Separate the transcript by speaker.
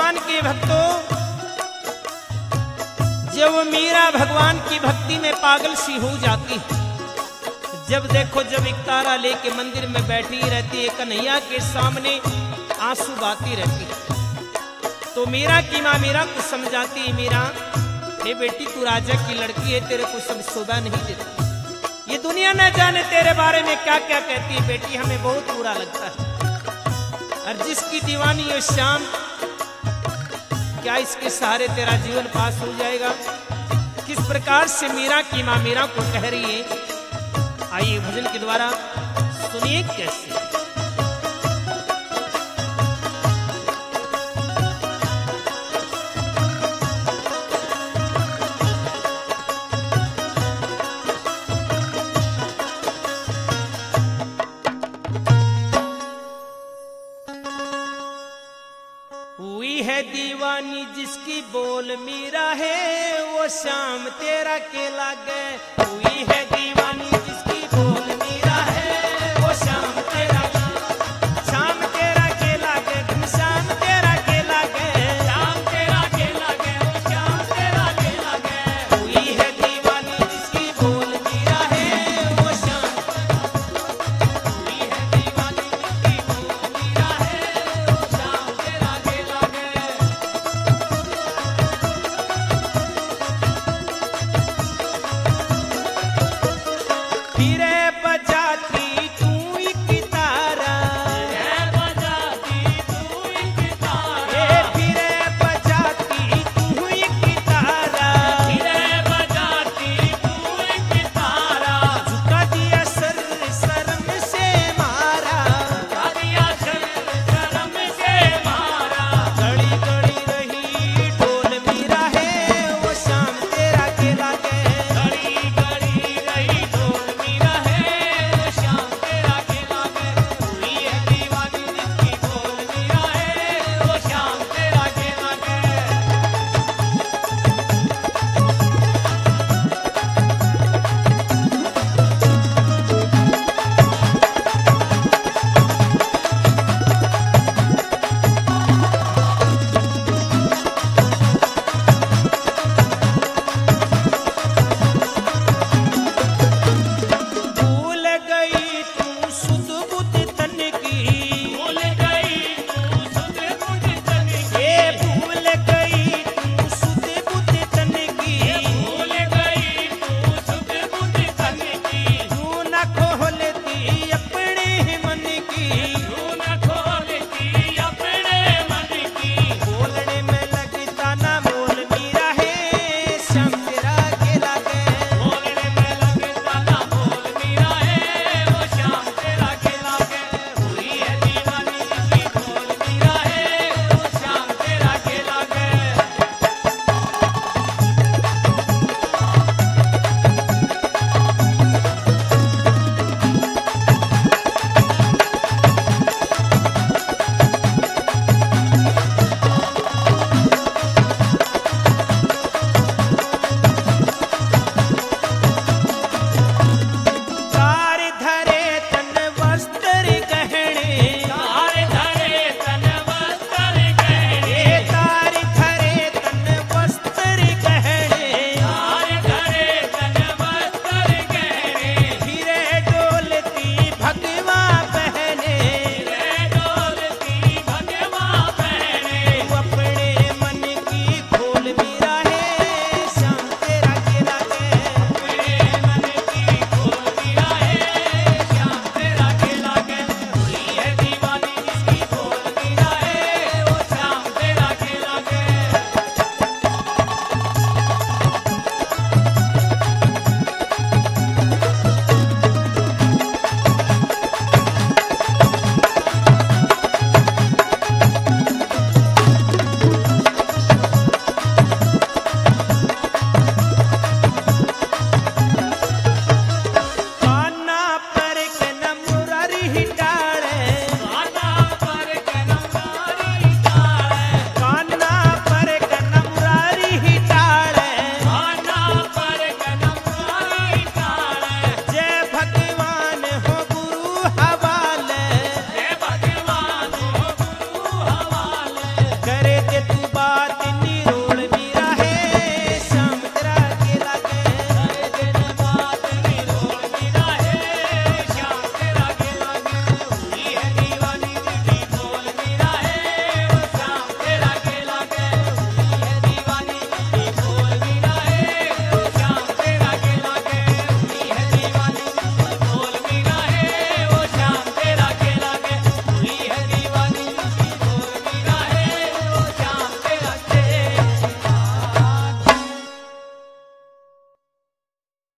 Speaker 1: भगवान के भक्तों, जब मीरा भगवान की भक्ति में पागल सी हो जाती है, जब देखो जब एक तारा लेके मंदिर में बैठी रहती है, कन्हैया के सामने आंसू बहाती रहती है, तो मीरा की माँ मीरा को समझाती है, मीरा हे बेटी तू राजा की लड़की है, तेरे को सब शोभा नहीं देती, ये दुनिया न जाने तेरे बारे में क्या क्या कहती है बेटी, हमें बहुत बुरा लगता है। और जिसकी दीवानी है श्याम, क्या इसके सहारे तेरा जीवन पास हो जाएगा? किस प्रकार से मीरा की माँ मीरा को कह रही है, आइए भजन के द्वारा सुनिए कैसे। हुई है दीवानी जिसकी बोल मीरा है, वो शाम तेरा के लागे। हुई है दीवानी जिसकी बोल